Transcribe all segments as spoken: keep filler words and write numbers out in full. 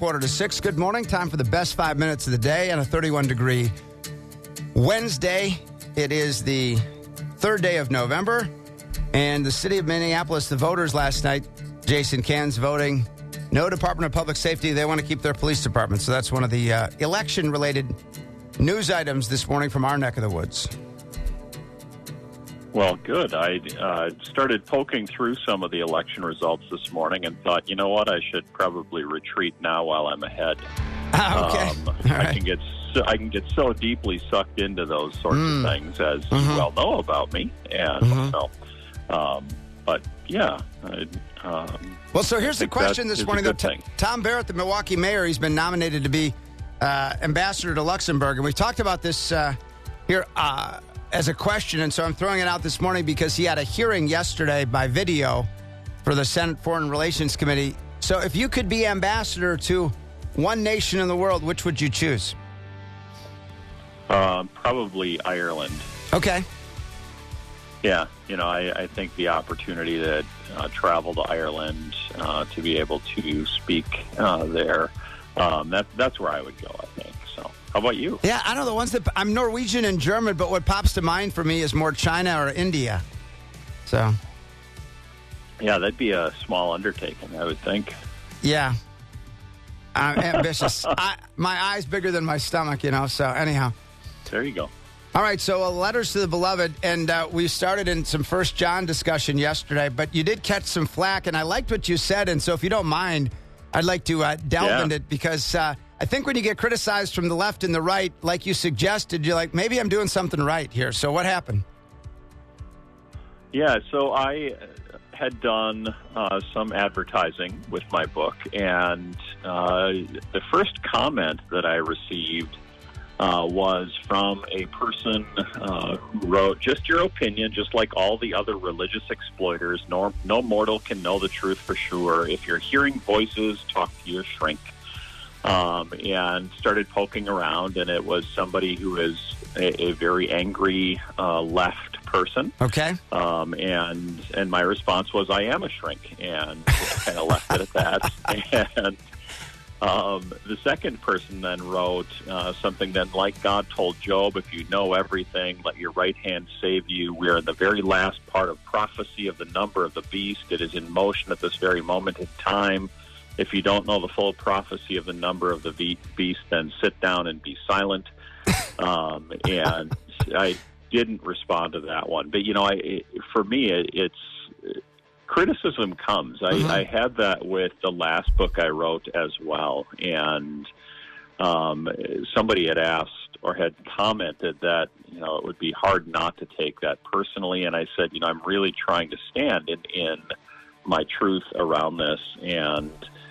quarter to six. Good morning. Time for the best five minutes of the day on a thirty-one degree Wednesday. It is the third day of November, and the city of Minneapolis, the voters last night, Jason Cann's voting no Department of Public Safety. They want to keep their police department. So that's one of the uh, election-related news items this morning from our neck of the woods. Well, good. I uh, started poking through some of the election results this morning and thought, you know what, I should probably retreat now while I'm ahead. Ah, okay. Um, All I right. can get so, I can get so deeply sucked into those sorts Mm. of things, as Mhm. you well know about me, and Mhm. so. Um, but yeah. I, um, Well, so here's the think question that this is a morning. Though. good T- thing. Tom Barrett, the Milwaukee mayor, he's been nominated to be uh, ambassador to Luxembourg. And we've talked about this uh, here uh, as a question. And so I'm throwing it out this morning because he had a hearing yesterday by video for the Senate Foreign Relations Committee. So if you could be ambassador to one nation in the world, which would you choose? um, probably Ireland. Okay. Yeah, you know, I, I think the opportunity to uh, travel to Ireland, uh, to be able to speak uh, there, um, that, that's where I would go, I think. So, how about you? Yeah, I know the ones that I'm Norwegian and German, but what pops to mind for me is more China or India. So, Yeah, that'd be a small undertaking, I would think. yeah. I'm ambitious. I, my eye's bigger than my stomach, you know, so anyhow. There you go. All right, so uh, letters to the beloved, and uh, we started in some First John discussion yesterday, but you did catch some flack, and I liked what you said, and so if you don't mind, I'd like to uh, delve Yeah. into it, because uh, I think when you get criticized from the left and the right, like you suggested, you're like, maybe I'm doing something right here. So what happened? Yeah, so I had done uh, some advertising with my book, and uh, the first comment that I received uh, was from a person uh, who wrote, "Just your opinion, just like all the other religious exploiters. No, no mortal can know the truth for sure. If you're hearing voices, talk to your shrink." Um, and started poking around, and it was somebody who is a, a very angry uh, left person. Okay. Um, and and my response was, I am a shrink, and kind of left it at that. And um, the second person then wrote uh, something then, like God told Job, if you know everything, let your right hand save you. We are in the very last part of prophecy of the number of the beast. It is in motion at this very moment in time. If you don't know the full prophecy of the number of the be- beast, then sit down and be silent. Um, and I didn't respond to that one. But, you know, I, it, for me, it, it's criticism comes. I, Mhm. I had that with the last book I wrote as well. And um, somebody had asked or had commented that, you know, it would be hard not to take that personally. And I said, you know, I'm really trying to stand in, in my truth around this, and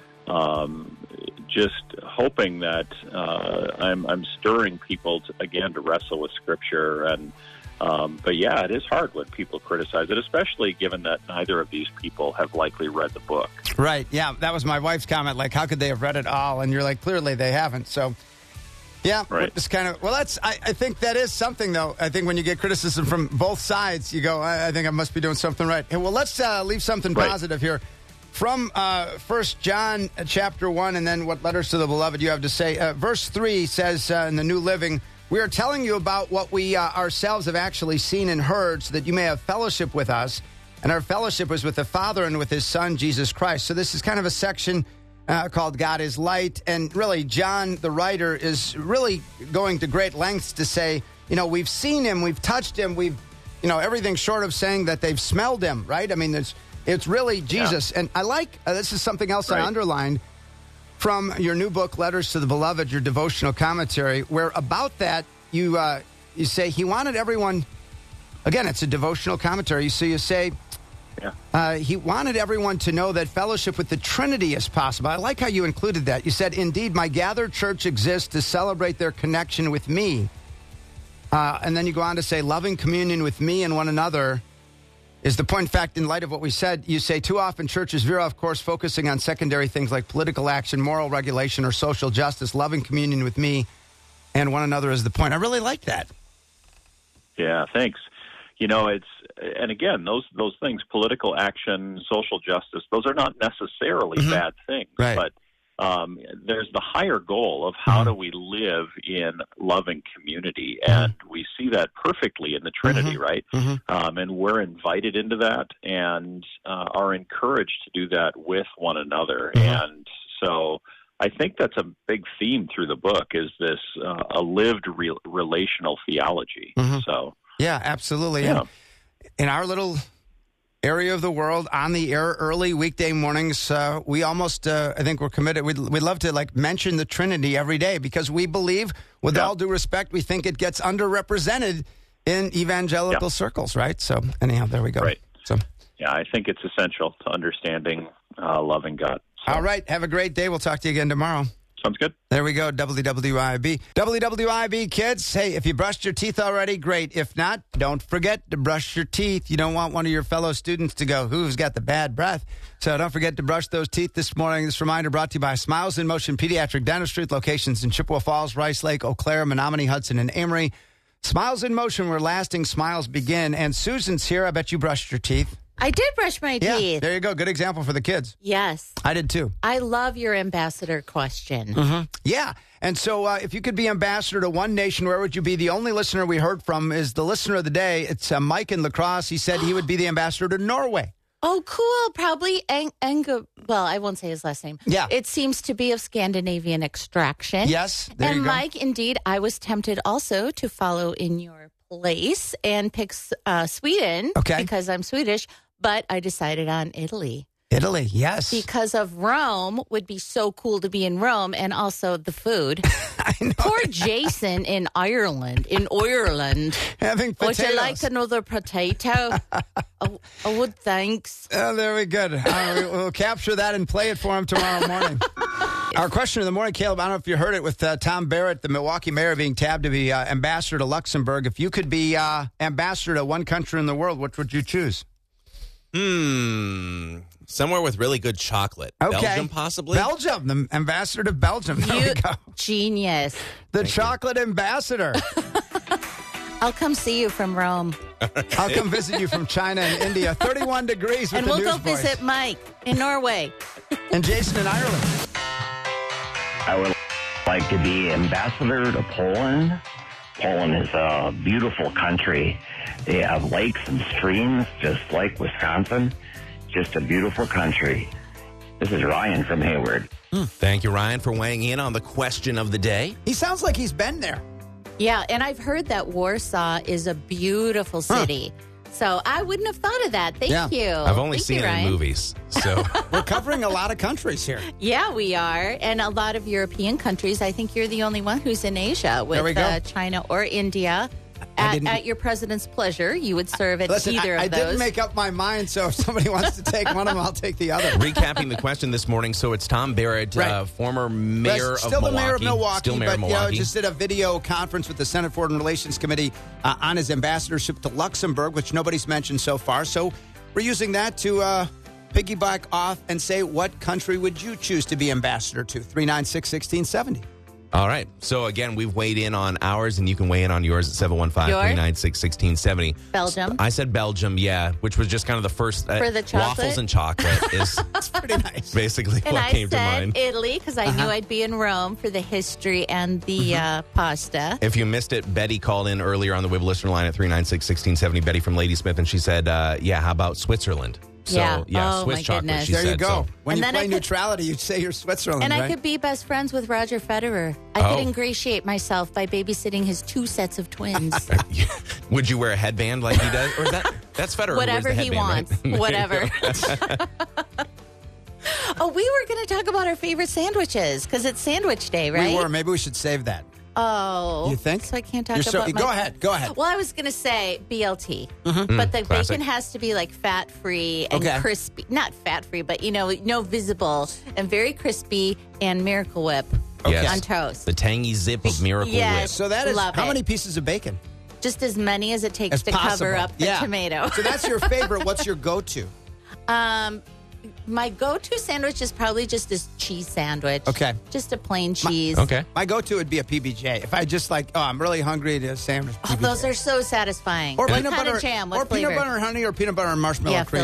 um, just hoping that uh, I'm, I'm stirring people to, again, to wrestle with Scripture. And um, but yeah, it is hard when people criticize it, especially given that neither of these people have likely read the book. Right. Yeah, that was my wife's comment. Like, how could they have read it all? And you're like, clearly they haven't. So, yeah, Right. it's kind of, well, that's, I, I think that is something, though. I think when you get criticism from both sides, you go, I, I think I must be doing something right. Hey, well, let's uh, leave something Right. positive here. From uh, First John uh, chapter one, and then what letters to the beloved you have to say. Uh, verse three says uh, in the New Living, we are telling you about what we uh, ourselves have actually seen and heard, so that you may have fellowship with us. And our fellowship was with the Father and with his Son, Jesus Christ. So this is kind of a section uh, called God is Light. And really, John, the writer, is really going to great lengths to say, you know, we've seen him, we've touched him, we've, you know, everything short of saying that they've smelled him, right? I mean, there's, it's really Jesus. Yeah. And I like, uh, this is something else Right. I underlined from your new book, Letters to the Beloved, your devotional commentary, where about that, you uh, you say he wanted everyone, again, it's a devotional commentary, so you say, Yeah. uh, he wanted everyone to know that fellowship with the Trinity is possible. I like how you included that. You said, indeed, my gathered church exists to celebrate their connection with me. Uh, and then you go on to say, loving communion with me and one another is the point. In fact, in light of what we said, you say too often churches veer off course, focusing on secondary things like political action, moral regulation, or social justice. Loving communion with me and one another is the point. I really like that. Yeah, thanks. You know, it's, and again, those those things, political action, social justice, those are not necessarily Mhm. bad things. Right. But um, there's the higher goal of how mm-hmm. do we live in loving community, and mm-hmm. we see that perfectly in the Trinity, mm-hmm. right? Mm-hmm. Um, and we're invited into that and uh, are encouraged to do that with one another. Mm-hmm. And so I think that's a big theme through the book, is this uh, a lived re- relational theology. Mm-hmm. So yeah, absolutely. Yeah. And in our little area of the world, on the air early weekday mornings, uh, we almost, uh, I think we're committed. We'd, we'd love to like mention the Trinity every day, because we believe, with yeah. all due respect, we think it gets underrepresented in evangelical yeah. circles, right? So anyhow, there we go. Right. So yeah, I think it's essential to understanding uh, loving God. So. All right. Have a great day. We'll talk to you again tomorrow. Sounds good. There we go. W W I B. W W I B, kids. Hey, if you brushed your teeth already, great. If not, don't forget to brush your teeth. You don't want one of your fellow students to go, who's got the bad breath? So don't forget to brush those teeth this morning. This reminder brought to you by Smiles in Motion Pediatric Dentistry, with locations in Chippewa Falls, Rice Lake, Eau Claire, Menominee, Hudson, and Amory. Smiles in Motion, where lasting smiles begin. And Susan's here. I bet you brushed your teeth. I did brush my Yeah, teeth. there you go. Good example for the kids. Yes. I did too. I love your ambassador question. Mm-hmm. Yeah. And so uh, if you could be ambassador to one nation, where would you be? The only listener we heard from is the listener of the day. It's uh, Mike in La Crosse. He said he would be the ambassador to Norway. Oh, cool. Probably Eng- Eng- well, I won't say his last name. Yeah. It seems to be of Scandinavian extraction. Yes. There and you go. Mike, indeed, I was tempted also to follow in your place and pick uh, Sweden. Okay. Because I'm Swedish. But I decided on Italy. Italy, yes. Because of Rome would be so cool to be in Rome, and also the food. I know. Poor Jason in Ireland, in Ireland. Having potatoes. Would you like another potato? oh, oh, would thanks. Oh, there we go. Uh, we'll capture that and play it for him tomorrow morning. Our question of the morning, Caleb, I don't know if you heard it, with uh, Tom Barrett, the Milwaukee mayor, being tabbed to be uh, ambassador to Luxembourg. If you could be uh, ambassador to one country in the world, which would you choose? Hmm. Somewhere with really good chocolate. Okay. Belgium, possibly? Belgium, the ambassador to Belgium. There You we go. genius. The Thank chocolate ambassador. I'll come see you from Rome. I'll come visit you from China and India. thirty-one degrees with And the we'll go Newsboys. visit Mike in Norway. And Jason in Ireland. I would like to be ambassador to Poland. Poland is a beautiful country. They have lakes and streams just like Wisconsin. Just a beautiful country. This is Ryan from Hayward. Thank you, Ryan, for weighing in on the question of the day. He sounds like he's been there. Yeah, and I've heard that Warsaw is a beautiful city. Huh. So I wouldn't have thought of that. Thank Yeah. you. I've only Thank seen you, it Ryan. in movies. So We're covering a lot of countries here. Yeah, we are. And a lot of European countries. I think you're the only one who's in Asia with There we go. uh, China or India. I At, didn't- at your president's pleasure, you would serve at Listen, either I, I of those. didn't make up my mind, so if somebody wants to take one of them, I'll take the other. recapping the question this morning. So it's Tom Barrett, Right. uh, former mayor Still of the Milwaukee. mayor of Milwaukee, Still mayor but of you know, Milwaukee. just did a video conference with the Senate Foreign Relations Committee uh, on his ambassadorship to Luxembourg, which nobody's mentioned so far. So we're using that to uh, piggyback off and say, what country would you choose to be ambassador to? three nine six, one six seven zero. All right. So, again, we've weighed in on ours, and you can weigh in on yours at seven one five, three nine six, one six seven zero. Belgium. I said Belgium, yeah, which was just kind of the first. Uh, For the chocolate? Waffles and chocolate is That's pretty nice. basically And what I came to said mind. Italy because I Uh-huh. knew I'd be in Rome for the history and the uh, pasta. If you missed it, Betty called in earlier on the Wib listener line at three nine six, one six seven zero, Betty from Ladysmith, and she said, uh, yeah, how about Switzerland? So, Yeah. Oh, Swiss my chocolate, goodness. she There you said. go. So, When And you then play I could- neutrality, you'd say you're Switzerland, And right? I could be best friends with Roger Federer. I Oh. could ingratiate myself by babysitting his two sets of twins. would you wear a headband like he does? Or is that, that's Federer who wears Whatever the he headband, wants. right? Whatever. Oh, we were going to talk about our favorite sandwiches because it's sandwich day, right? We were. Maybe we should save that. Oh. You think? So I can't talk You're so- about my... Go ahead. Go ahead. Well, I was going to say B L T. But the Mm, classic. bacon has to be like fat-free and Okay. crispy. Not fat-free, but, you know, no visible and very crispy and Miracle Whip Yes. on toast. The tangy zip of Miracle Yes. Whip. So that is Love how it. many pieces of bacon? Just as many as it takes As to possible. cover up the Yeah. tomato. So that's your favorite. What's your go-to? Um, my go-to sandwich is probably just this cheese sandwich. Okay. Just a plain cheese. Okay. My go-to would be a P B J. If I just like, oh, I'm really hungry, to a sandwich. Oh, P B J. those are so satisfying. or What peanut kind butter, of jam? What or flavor? peanut butter and honey, or peanut butter and marshmallow yeah, cream. Phil's.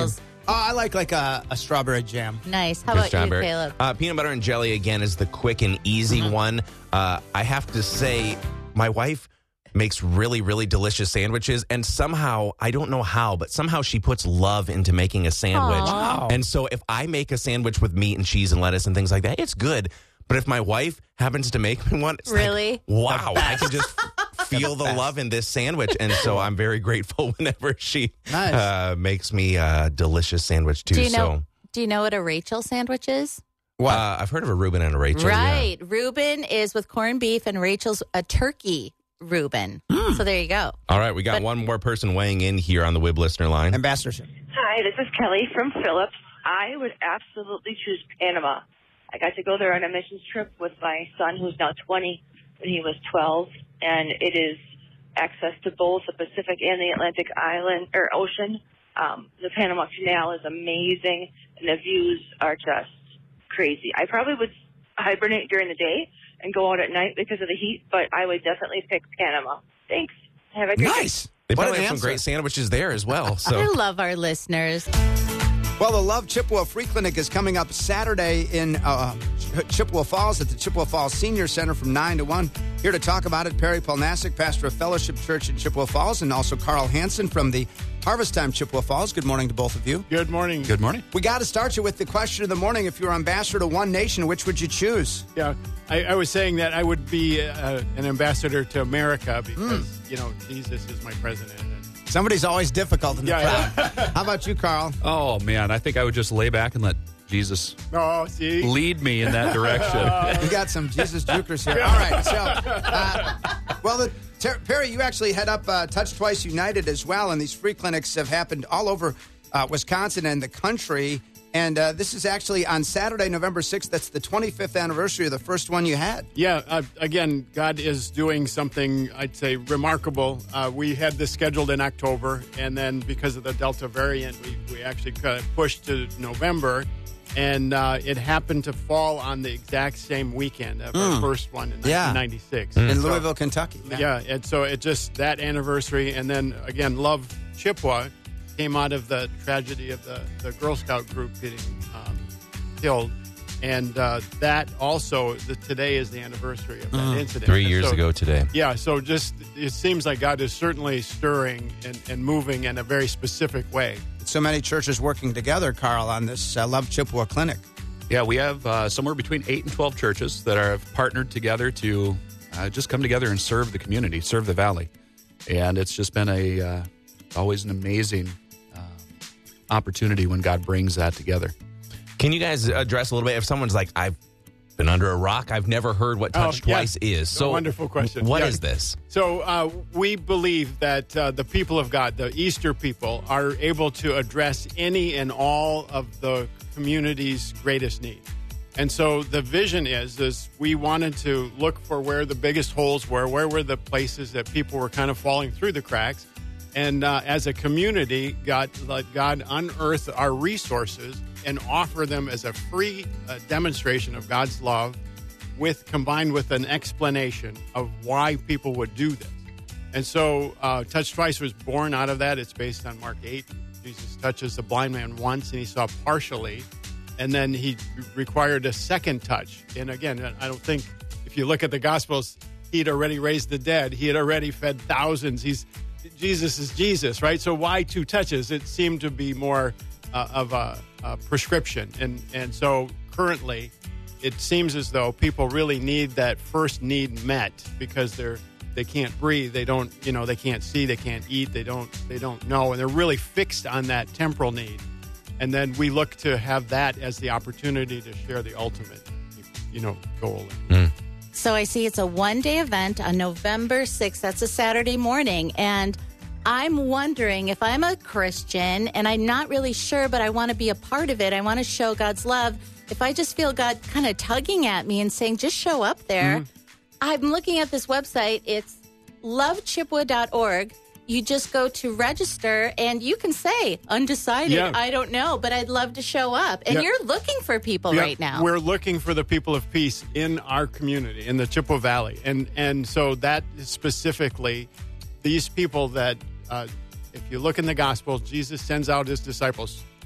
Oh, I like like a, a strawberry jam. Nice. How Good about strawberry. you, Caleb? Uh, peanut butter and jelly, again, is the quick and easy Mm-hmm. one. Uh, I have to say, my wife makes really, really delicious sandwiches. And somehow, I don't know how, but somehow she puts love into making a sandwich. Aw. And so if I make a sandwich with meat and cheese and lettuce and things like that, it's good. But if my wife happens to make me one, it's Really? like, wow, I can just feel the love in this sandwich. And so I'm very grateful whenever she Nice. uh, makes me a delicious sandwich, too. Do you know? so Do you know what a Rachel sandwich is? What? Uh, I've heard of a Reuben and a Rachel. yeah. Right. Reuben is with corned beef, and Rachel's a turkey Reuben. So there you go. All right, we got But- one more person weighing in here on the Wib listener line. Ambassadorship. Hi, this is Kelly from Phillips. I would absolutely choose Panama. I got to go there on a missions trip with my son, who's now twenty, when he was twelve, and it is access to both the Pacific and the Atlantic island or ocean. Um, the Panama Canal is amazing, and the views are just crazy. I probably would hibernate during the day and go out at night because of the heat, but I would definitely pick Panama. Thanks. Have a great day. Nice. They What probably an have some answer. great sandwiches there as well. I So love our listeners. Well, the Love Chippewa Free Clinic is coming up Saturday in uh, Ch- Chippewa Falls at the Chippewa Falls Senior Center from nine to one. Here to talk about it, Perry Polnasic, pastor of Fellowship Church in Chippewa Falls, and also Carl Hansen from the Harvest Time Chippewa Falls. Good morning to both of you. Good morning. Good morning. We got to start you with the question of the morning. If you were ambassador to one nation, which would you choose? Yeah, I, I was saying that I would be uh, an ambassador to America because, you know, Jesus is my president. And Somebody's always difficult in the Yeah, crowd. How about you, Carl? Oh, man. I think I would just lay back and let Jesus oh, see? lead me in that direction. We got some Jesus jukers here. All right, so, uh, well, the, Ter- Perry, you actually head up uh, Touch Twice United as well, and these free clinics have happened all over uh, Wisconsin and the country. And uh, this is actually on Saturday, November sixth. That's the twenty-fifth anniversary of the first one you had. Yeah, uh, again, God is doing something, I'd say, remarkable. Uh, we had this scheduled in October, and then because of the Delta variant, we, we actually got it pushed to November. And uh, it happened to fall on the exact same weekend of our first one in Yeah. nineteen ninety-six. In So- Louisville, Kentucky. Yeah, and so it just that anniversary, and then again, Love Chippewa came out of the tragedy of the, the Girl Scout group getting um, killed, and uh, that also the, today is the anniversary of that incident. three And years so- ago today. Yeah, so just it seems like God is certainly stirring and, and moving in a very specific way. So many churches working together, Carl, on this uh, Love Chippewa Clinic. Yeah, we have uh, somewhere between eight and twelve churches that are partnered together to uh, just come together and serve the community, serve the valley. And it's just been a uh, always an amazing uh, opportunity when God brings that together. Can you guys address a little bit if someone's like, I've been under a rock, I've never heard what Touch Oh, yeah. Twice is. So Wonderful question. What Yeah. is this? So uh, we believe that uh, the people of God, the Easter people, are able to address any and all of the community's greatest need. And so the vision is, is we wanted to look for where the biggest holes were, where were the places that people were kind of falling through the cracks. And uh, as a community, God, let God unearth our resources and offer them as a free uh, demonstration of God's love, with combined with an explanation of why people would do this. And so uh, Touch Twice was born out of that. It's based on Mark eight. Jesus touches the blind man once, and he saw partially. And then he required a second touch. And again, I don't think, if you look at the Gospels, he'd already raised the dead. He had already fed thousands. He's Jesus is Jesus, right? So why two touches? It seemed to be more uh, of a, a prescription. And, and so currently, it seems as though people really need that first need met because they're they can't breathe, they don't, you know, they can't see, they can't eat, they don't they don't know, and they're really fixed on that temporal need. And then we look to have that as the opportunity to share the ultimate, you know, goal. Mm. So I see it's a one-day event on November sixth. That's a Saturday morning. And I'm wondering if I'm a Christian and I'm not really sure, but I want to be a part of it. I want to show God's love. If I just feel God kind of tugging at me and saying, just show up there. Mm-hmm. I'm looking at this website. It's love chippewa dot org. You just go to register and you can say, undecided, Yeah. I don't know, but I'd love to show up. And Yeah. you're looking for people Yeah, right now. We're looking for the people of peace in our community, in the Chippewa Valley. And and so that is specifically these people that, uh, if you look in the Gospels, Jesus sends out his disciples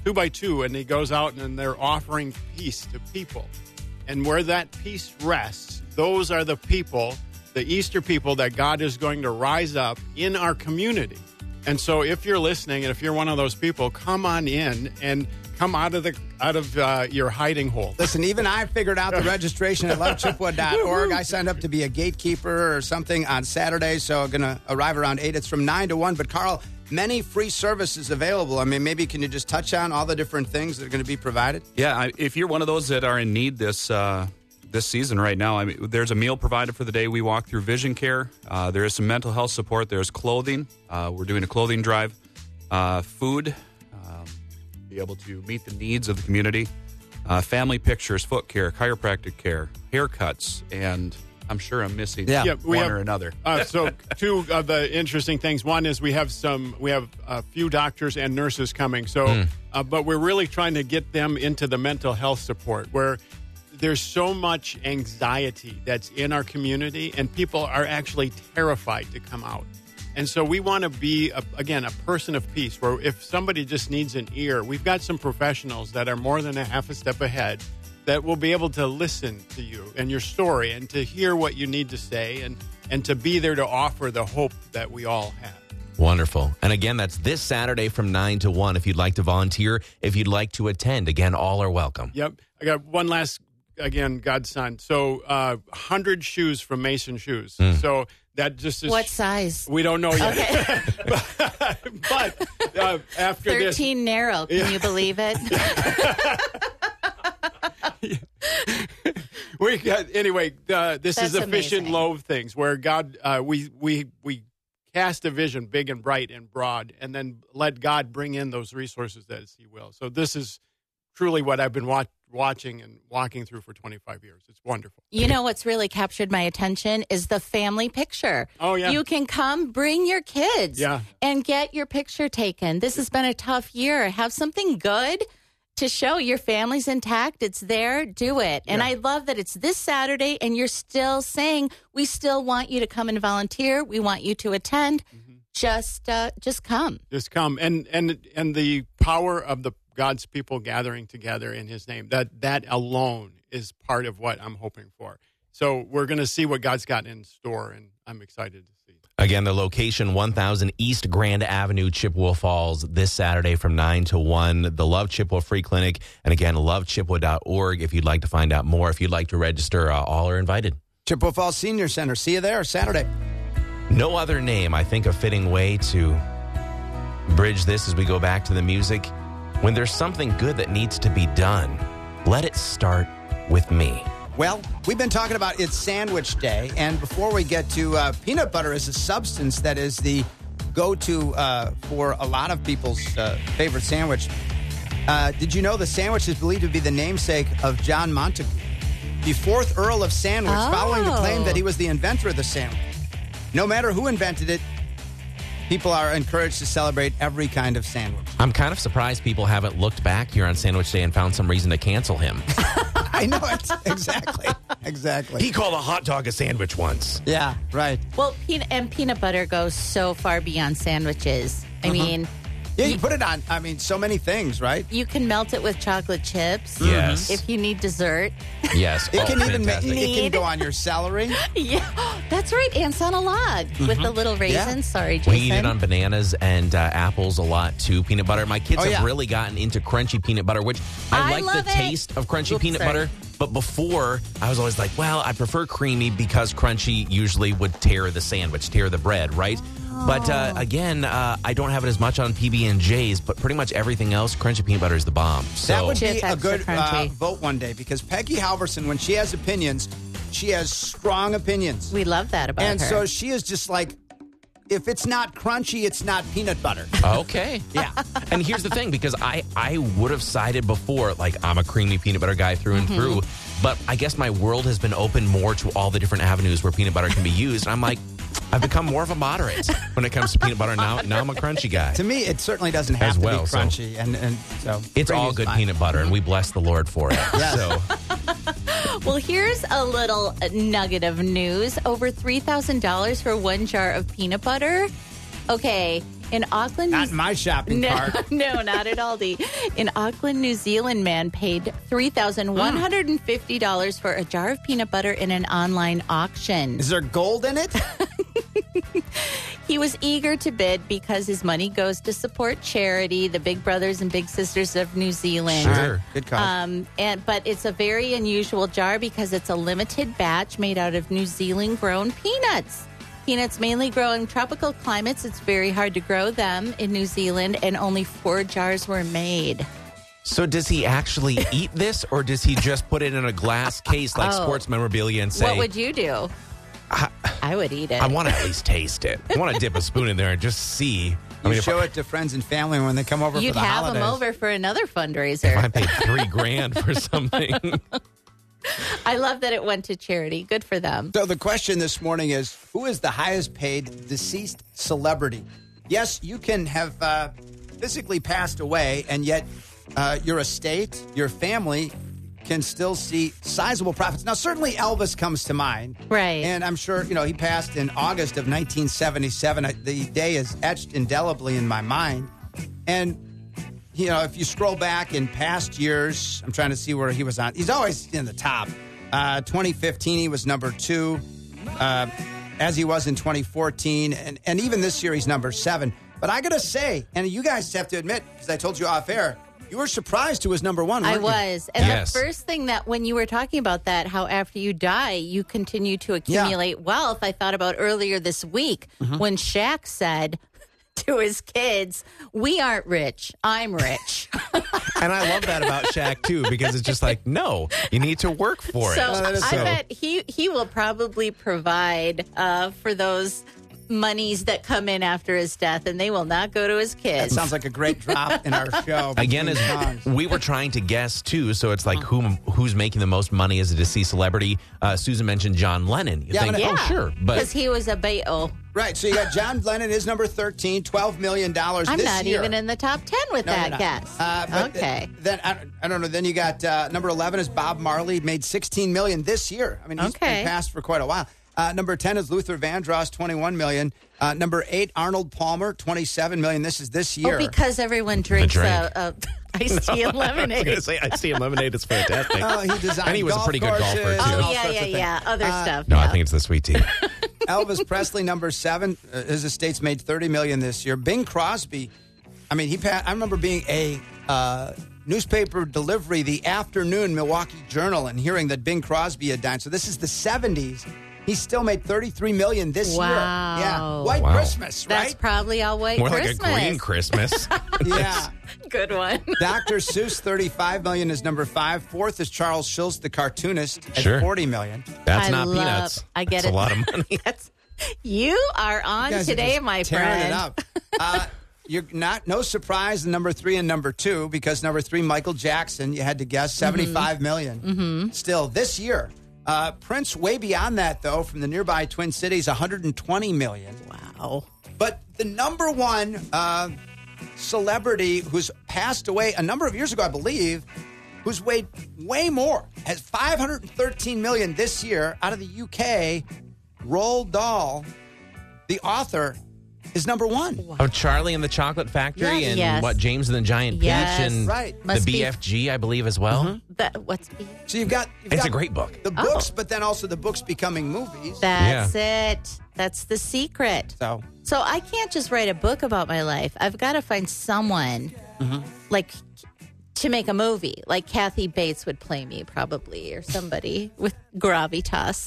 two by two, and he goes out and they're offering peace to people. And where that peace rests, those are the people, the Easter people that God is going to rise up in our community. And so if you're listening and if you're one of those people, come on in and come out of the out of uh, your hiding hole. Listen, even I figured out the registration at love chippewa dot org. I signed up to be a gatekeeper or something on Saturday, so I'm going to arrive around eight. It's from nine to one. But, Carl, many free services available. I mean, maybe can you just touch on all the different things that are going to be provided? Yeah, I, if you're one of those that are in need this uh, this season right now, I mean, there's a meal provided for the day we walk through Vision Care. Uh, there is some mental health support. There's clothing. Uh, we're doing a clothing drive. Uh, food. Um, be able to meet the needs of the community. Uh, family pictures, foot care, chiropractic care, haircuts, and I'm sure I'm missing Yeah. Yeah, we one have- or another. Uh, so two of the interesting things. One is we have some, we have a few doctors and nurses coming. So, uh, but we're really trying to get them into the mental health support where there's so much anxiety that's in our community and people are actually terrified to come out. And so we want to be, a, again, a person of peace where if somebody just needs an ear, we've got some professionals that are more than a half a step ahead that will be able to listen to you and your story and to hear what you need to say and, and to be there to offer the hope that we all have. Wonderful. And again, that's this Saturday from nine to one. If you'd like to volunteer, if you'd like to attend, again, all are welcome. Yep. I got one last, again, Godson. So uh, one hundred shoes from Mason Shoes. Mm. So that just is... What size? We don't know yet. Okay. but but uh, after this... thirteen narrow. Can Yeah. you believe it? we got anyway. Uh, this is That's efficient amazing. loaf things where God, uh, we we we cast a vision big and bright and broad, and then let God bring in those resources as He will. So this is truly what I've been watch, watching and walking through for twenty-five years. It's wonderful. You know what's really captured my attention is the family picture. Oh, yeah. You can come, bring your kids, Yeah. and get your picture taken. This has been a tough year. Have something good to show your family's intact. It's there. Do it. And Yeah. I love that it's this Saturday, and you're still saying we still want you to come and volunteer. We want you to attend. Mm-hmm. Just, uh, just come. Just come and and and the power of the God's people gathering together in His name. That that alone is part of what I'm hoping for. So we're going to see what God's got in store, and I'm excited to see. Again, the location, one thousand East Grand Avenue, Chippewa Falls, this Saturday from nine to one. The Love Chippewa Free Clinic. And again, love chippewa dot org if you'd like to find out more. If you'd like to register, uh, all are invited. Chippewa Falls Senior Center. See you there Saturday. No other name, I think, a fitting way to bridge this as we go back to the music. When there's something good that needs to be done, let it start with me. Well, we've been talking about it's Sandwich Day, and before we get to uh, peanut butter is a substance that is the go-to uh, for a lot of people's uh, favorite sandwich. Uh, did you know the sandwich is believed to be the namesake of John Montagu, the fourth Earl of Sandwich, Oh. following the claim that he was the inventor of the sandwich? No matter who invented it, people are encouraged to celebrate every kind of sandwich. I'm kind of surprised people haven't looked back here on Sandwich Day and found some reason to cancel him. I know it. Exactly. Exactly. He called a hot dog a sandwich once. Yeah, right. Well, peanut and peanut butter goes so far beyond sandwiches. I mean, Yeah, you put it on, I mean, so many things, right? you can melt it with chocolate chips. Yes. If you need dessert. Yes. It oh, can even make, fantastic. it can Need. go on your celery. Yeah, that's right. And on a log with the little raisins. Yeah. Sorry, Jason. We eat it on bananas and uh, apples a lot too. Peanut butter. My kids Oh, have yeah. really gotten into crunchy peanut butter, which I, I like love the it. taste of crunchy Oops, peanut sorry. butter. But before, I was always like, well, I prefer creamy because crunchy usually would tear the sandwich, tear the bread, right? But uh, again, uh, I don't have it as much on P B and J's, but pretty much everything else, crunchy peanut butter is the bomb. So That would be Chip a extra good uh, crunchy. vote one day because Peggy Halverson, when she has opinions, she has strong opinions. We love that about and her. so she is just like, if it's not crunchy, it's not peanut butter. okay. Yeah. And here's the thing, because I, I would have sided before, like, I'm a creamy peanut butter guy through and through, but I guess my world has been open more to all the different avenues where peanut butter can be used. And I'm like, I've become more of a moderate when it comes to peanut butter. Now, now I'm a crunchy guy. To me, it certainly doesn't have As to well, be so- crunchy. And, and so It's creamy all is good fine. peanut butter, and we bless the Lord for it. Yes. So, Well, here's a little nugget of news. Over three thousand dollars for one jar of peanut butter. Okay, In Auckland, Not New- in my shopping no, cart. no, not at Aldi. In Auckland, New Zealand, man paid three thousand one hundred fifty dollars for a jar of peanut butter in an online auction. Is there gold in it? He was eager to bid because his money goes to support charity, the Big Brothers and Big Sisters of New Zealand. Sure. Good cause. Um, and but it's a very unusual jar because it's a limited batch made out of New Zealand grown peanuts. Peanuts mainly grow in tropical climates. It's very hard to grow them in New Zealand, and only four jars were made. So does he actually eat this, or does he just put it in a glass case like Oh. sports memorabilia and say, What would you do? I, I would eat it. I want to at least taste it. I want to dip a spoon in there and just see. I You mean, if show I, it to friends and family when they come over You'd for the have holidays. them over for another if I fundraiser. paid three grand for something. I love that it went to charity. Good for them. So the question this morning is, who is the highest paid deceased celebrity? Yes, you can have uh, physically passed away, and yet uh, your estate, your family can still see sizable profits. Now, certainly Elvis comes to mind. Right. And I'm sure, you know, he passed in August of nineteen seventy-seven. The day is etched indelibly in my mind. And, you know, if you scroll back in past years, I'm trying to see where he was on. He's always in the top. Uh, twenty fifteen, he was number two, uh, as he was in twenty fourteen. And, and even this year, he's number seven. But I got to say, and you guys have to admit, because I told you off air, you were surprised who was number one, I weren't you? was. And Yes. the first thing that when you were talking about that, how after you die, you continue to accumulate wealth, I thought about earlier this week Mm-hmm. when Shaq said to his kids, we aren't rich. I'm rich. And I love that about Shaq, too, because it's just like, no, you need to work for it. So that is I so- bet he, he will probably provide uh, for those monies that come in after his death, and they will not go to his That kids. sounds like a great drop in our show. Again, between as songs. we were trying to guess too, so it's like who who's making the most money as a deceased celebrity. Uh, Susan mentioned John Lennon. You Yeah, think, but- oh yeah, sure, because but he was a Beatle. Right, so you got John Lennon is number thirteen, twelve million dollars I'm this not year. even in the top ten with No, you're that not. guess. Uh, but okay. th- Then I, I don't know. Then you got uh, number eleven is Bob Marley, made sixteen million dollars this year. I mean, he's Okay. been passed for quite a while. Uh, number ten is Luther Vandross, twenty-one million dollars. Uh, number eight, Arnold Palmer, twenty-seven million dollars. This is this year. Oh, because everyone drinks drink. uh, uh, iced tea and lemonade. say I see lemonade is fantastic. Oh, he designed And he was a golf pretty good golfer, courses too. and Oh, all yeah, sorts yeah, of things. yeah. Other Uh, stuff. no, yeah. I think it's the sweet tea. Elvis Presley, number seven. Uh, his estate's made thirty million dollars this year. Bing Crosby, I mean, he. Pa- I remember being a uh, newspaper delivery the afternoon Milwaukee Journal and hearing that Bing Crosby had died. So this is the seventies. He still made thirty-three million dollars this Wow. year. Yeah, White Wow. Christmas, That's right? probably all white More Christmas. like a green Christmas. Yeah. Good one. Doctor Seuss, thirty-five million dollars is number five. Fourth is Charles Schulz, the cartoonist, at Sure. forty million dollars. That's I not love- peanuts. I get That's it. a lot of money. That's, you are on You guys are today, just my tearing friend. it up. Uh, you're not no surprise in number three and number two because number three, Michael Jackson, you had to guess seventy-five million. Mm-hmm. Still this year. Uh, Prince, way beyond that though, from the nearby Twin Cities, one hundred twenty million. Wow. But the number one uh, celebrity who's passed away a number of years ago, I believe, who's weighed way more, has five hundred thirteen million this year out of the U K. Roald Dahl, the author, is number one. Oh, Charlie and the Chocolate Factory Yes. and Yes. what, James and the Giant Peach Yes. and Right. the Must be- B F G, I believe, as well. That, what's So you've got you've It's got a great book. the Oh. books, but then also the books becoming movies. That's it. That's the secret. so So I can't just write a book about my life. I've got to find someone like to make a movie. Like Kathy Bates would play me probably, or somebody with gravitas.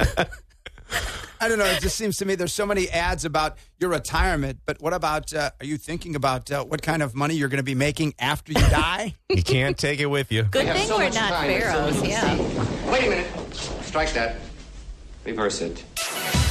I don't know. It just seems to me there's so many ads about your retirement, but what about? Uh, are you thinking about uh, what kind of money you're going to be making after you die? You can't take it with you. Good thing we're not pharaohs. Yeah. Wait a minute. Strike that. Reverse it.